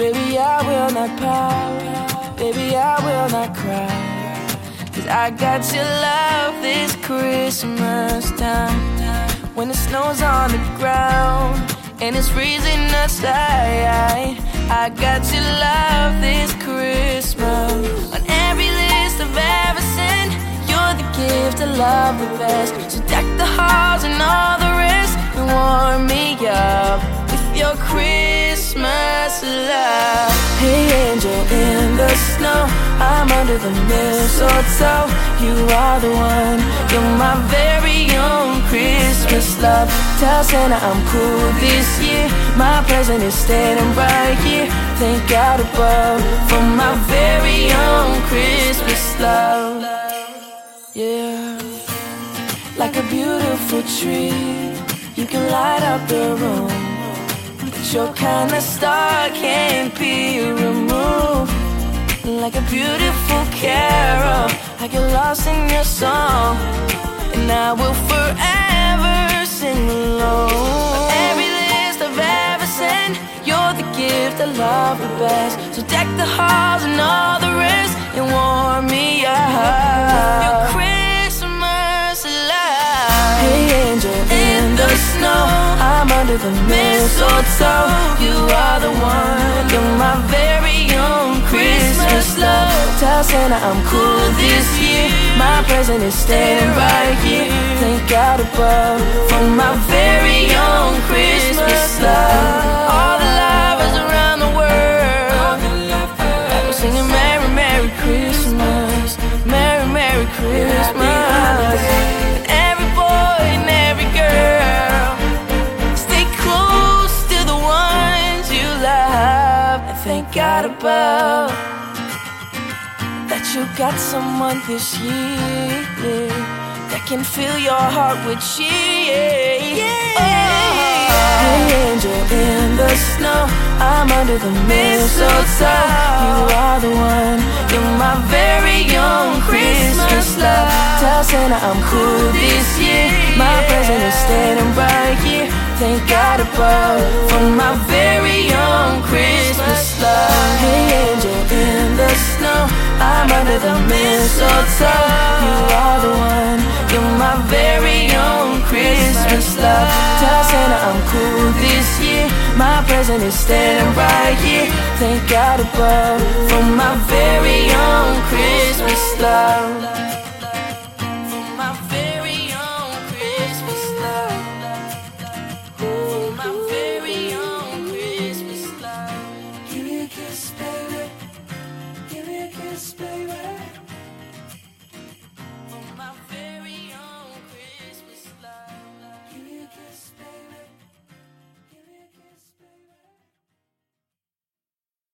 Baby, I will not pout. Baby, I will not cry. 'Cause I got your love this Christmas time. When the snow's on the ground and it's freezing outside, I got your love this Christmas. On every list I've ever sent, you're the gift I love the best. So deck the halls and all the rest and warm me up with your Christmas love. Hey angel in the snow, I'm under the mistletoe. You are the one, you're my very own Christmas love. Tell Santa I'm cool this year. My present is standing right here. Thank God above for my very own Christmas love. Yeah, like a beautiful tree, you can light up the room, but your kind of star can't be removed. Like a beautiful carol, I get lost in your song, and I will forever sing along. Every list I've ever sent, you're the gift I love the best. So deck the halls and all the rest and warm me up. Your Christmas love. Hey angel in the snow, I'm under the mistletoe. You are the one, you're my very own Christmas love. Tell Santa I'm cool this year. My present is standing right here. Thank God above for my very own Christmas love. All the lovers around the world, I'm singing Merry Merry Christmas, Merry Merry Christmas. And every boy and every girl, stay close to the ones you love. And thank God above that you got someone this year that can fill your heart with cheer. Hey angel in the snow, I'm under the mistletoe. You are the one, you're my very own Christmas love. Tell Santa I'm cool this year. My present is standing right here. Thank God above for my very own Christmas love. Hey angel in the snow, I'm under the mistletoe. You are the one, you're my very own Christmas love. Tell Santa I'm cool this year. My present is standing right here. Thank God above for my very own Christmas love.